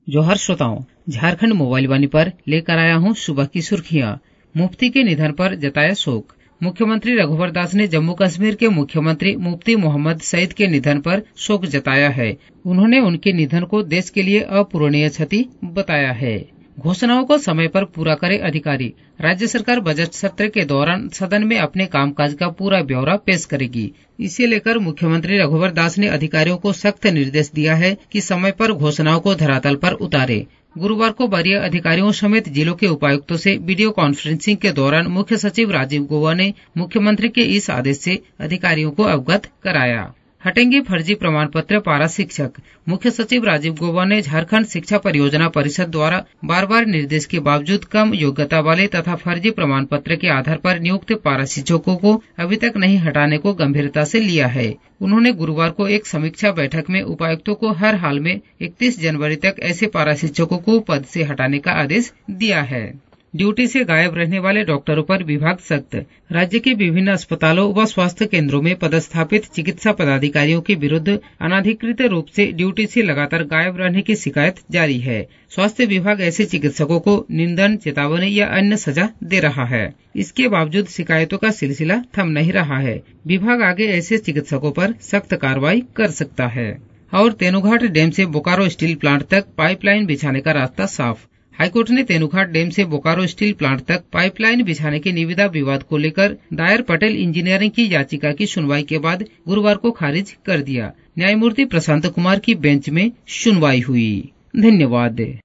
जोहार श्रोताओं, झारखंड मोबाइल वाणी पर लेकर आया हूँ सुबह की सुर्खियां। मुफ्ती के निधन पर जताया शोक। मुख्यमंत्री रघुवर दास ने जम्मू कश्मीर के मुख्यमंत्री मुफ्ती मोहम्मद सईद के निधन पर शोक जताया है। उन्होंने उनके निधन को देश के लिए अपूरणीय क्षति बताया है। घोषणाओं को समय पर पूरा करे अधिकारी। राज्य सरकार बजट सत्र के दौरान सदन में अपने कामकाज का पूरा ब्यौरा पेश करेगी। इसे लेकर मुख्यमंत्री रघुवर दास ने अधिकारियों को सख्त निर्देश दिया है कि समय पर घोषणाओं को धरातल पर उतारे। गुरुवार को वरीय अधिकारियों समेत जिलों के उपायुक्तों से वीडियो कॉन्फ्रेंसिंग के दौरान मुख्य सचिव राजीव गौबा ने मुख्यमंत्री के इस आदेश से अधिकारियों को अवगत कराया। हटेंगे फर्जी प्रमाण पत्र पारा शिक्षक। मुख्य सचिव राजीव गौबा ने झारखंड शिक्षा परियोजना परिषद द्वारा बार बार निर्देश के बावजूद कम योग्यता वाले तथा फर्जी प्रमाण पत्र के आधार पर नियुक्त पारा शिक्षकों को अभी तक नहीं हटाने को गंभीरता से लिया है। उन्होंने गुरुवार को एक समीक्षा बैठक में उपायुक्तों को हर हाल में 31 जनवरी तक ऐसे पारा शिक्षकों को पद से हटाने का आदेश दिया है। ड्यूटी से गायब रहने वाले डॉक्टरों पर विभाग सख्त। राज्य के विभिन्न अस्पतालों व स्वास्थ्य केंद्रों में पदस्थापित चिकित्सा पदाधिकारियों के विरुद्ध अनाधिकृत रूप से ड्यूटी से लगातार गायब रहने की शिकायत जारी है। स्वास्थ्य विभाग ऐसे चिकित्सकों को निंदन, चेतावनी या अन्य सजा दे रहा है। इसके बावजूद शिकायतों का सिलसिला थम नहीं रहा है। विभाग आगे ऐसे चिकित्सकों पर सख्त कार्रवाई कर सकता है। और तेनुघाट डैम से बोकारो स्टील प्लांट तक पाइपलाइन बिछाने का रास्ता साफ। हाईकोर्ट ने तेनुघाट डैम से बोकारो स्टील प्लांट तक पाइपलाइन बिछाने के निविदा विवाद को लेकर दायर पटेल इंजीनियरिंग की याचिका की सुनवाई के बाद गुरुवार को खारिज कर दिया। न्यायमूर्ति प्रशांत कुमार की बेंच में सुनवाई हुई। धन्यवाद।